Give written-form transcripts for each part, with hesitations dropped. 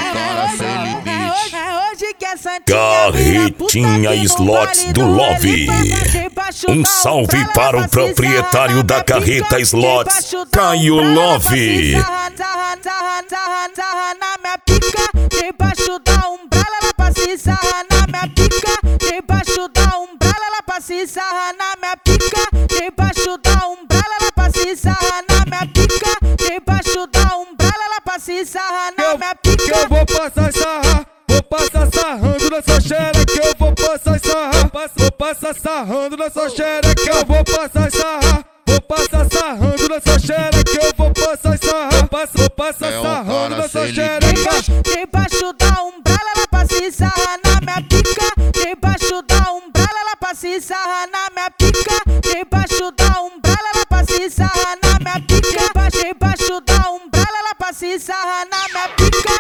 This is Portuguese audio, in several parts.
cara sem limite. Hoje que é santinha Carretinha Slots do Love. Um salve para o proprietário da Carreta Slots, Caio Love. Na minha pica, debaixo da umbrella, ela pra se sarrar na minha pica, debaixo da umbrella, ela pra se sarrar na minha pica, debaixo da umbrella, ela pra se sarrar na minha pica, debaixo da umbrella, ela pra se sarrar na minha pica. Eu vou passar sarrar, vou passar sarrando nessa xereca, eu vou passar sarrar, vou passar sarrando nessa xereca, eu vou passar sarrar, vou passar sarrando nessa xereca, eu vou passar sarrar, vou passar sarrando nessa xereca. Debaixo da umbrella, ela pra se sarrar na minha pica, debaixo da umbrella, ela pra se sarrar na minha pica, debaixo da umbrella, ela pra se sarrar na minha pica, debaixo da umbrella, ela pra se sarrar na minha pica.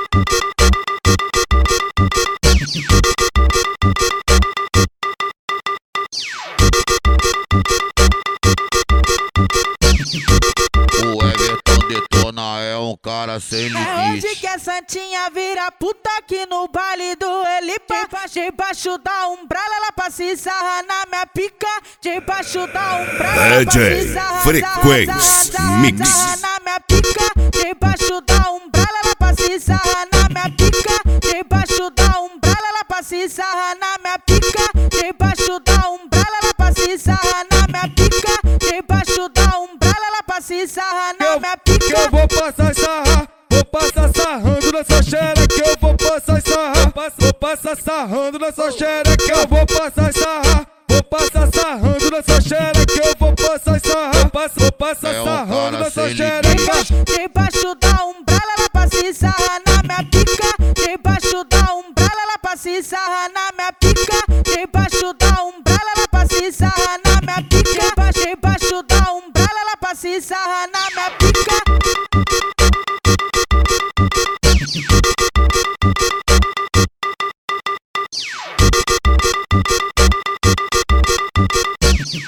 O Everton Detona é um cara sem limite. Hoje que é santinha vira puta aqui no baile do Elipa. Debaixo da umbrella, ela pra se sarrar na minha pica, debaixo da umbrella, ela pra se sarrar Frequência Mix. na minha pica, debaixo da umbrella, ela pra se sarrar na minha pica, debaixo da umbrella, ela pra se sarrar na minha pica, debaixo da umbrella, ela pra se sarrar na minha pica, debaixo da umbrella, ela pra se sarrar na minha pica. Eu vou passar sarrar, vou passar sarrando nessa xereca, eu vou passar sarrar, vou passar sarrando nessa xereca, eu vou passar sarrar, vou passar sarrando nessa xereca, eu vou passar sarrar, vou passar sarrando nessa xereca. Debaixo da umbrella, ela pra se sarrar na minha pica, debaixo da umbrella, ela pra se sarrar na minha pica, debaixo da umbrella, ela pra se sarrar na minha pica, debaixo da umbrella, ela pra se sarrar na minha pica.